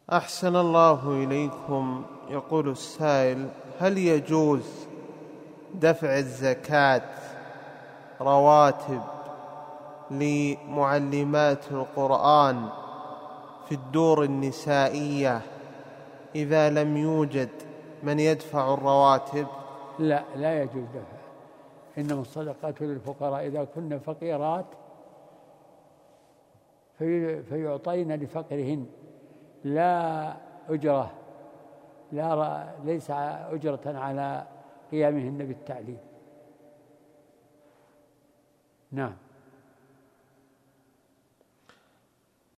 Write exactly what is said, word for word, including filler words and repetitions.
أحسن الله إليكم. يقول السائل: هل يجوز دفع الزكاة رواتب لمعلمات القرآن في الدور النسائية إذا لم يوجد من يدفع الرواتب؟ لا لا يجوز دفع. إنما الصدقات للفقراء إذا كن فقيرات فيعطين لفقرهن، لا أجرة، لا ليس أجرة على قيامهن بالتعليم. نعم.